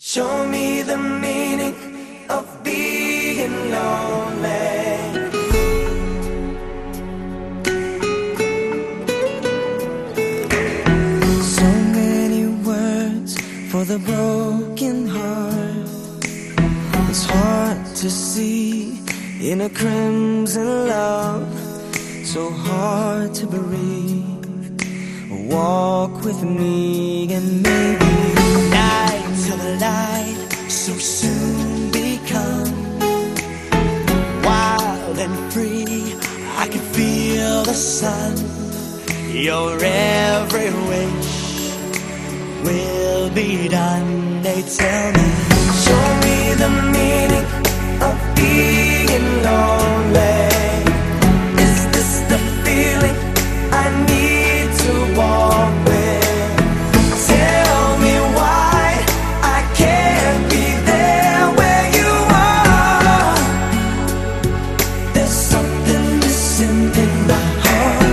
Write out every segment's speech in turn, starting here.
Show me the meaning of being lonely. So many words for the broken heart. It's hard to see in a crimson love, so hard to breathe. Walk with me and maybe night till the light so soon become wild and free. I can feel the sun. Your every wish will be done. They tell me, show me the meaning of being lonely. Is this the feeling I need to walk with? Tell me why I can't be there where you are. There's something missing in my heart.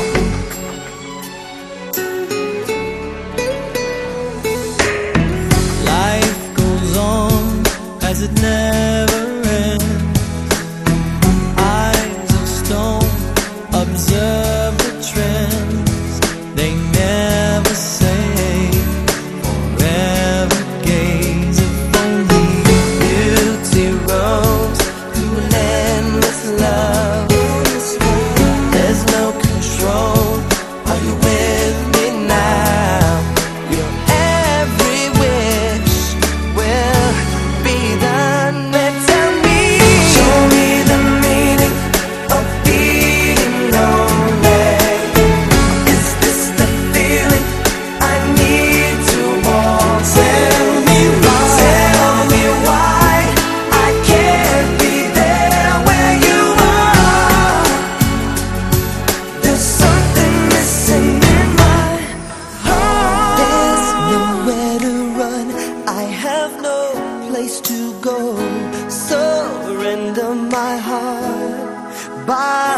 Life goes on as it never ends. Eyes of stone observe the trends. They never say forever gaze. If only beauty rose to an endless love. There's no control. Are you with me now? Your every wish will be done. And tell me, show me the meaning of being lonely. Is this the feeling I need to walk? Tell me why I can't be there where you are. There's something missing in my heart. There's nowhere to run. I have no place to go. Surrender my heart. Bye.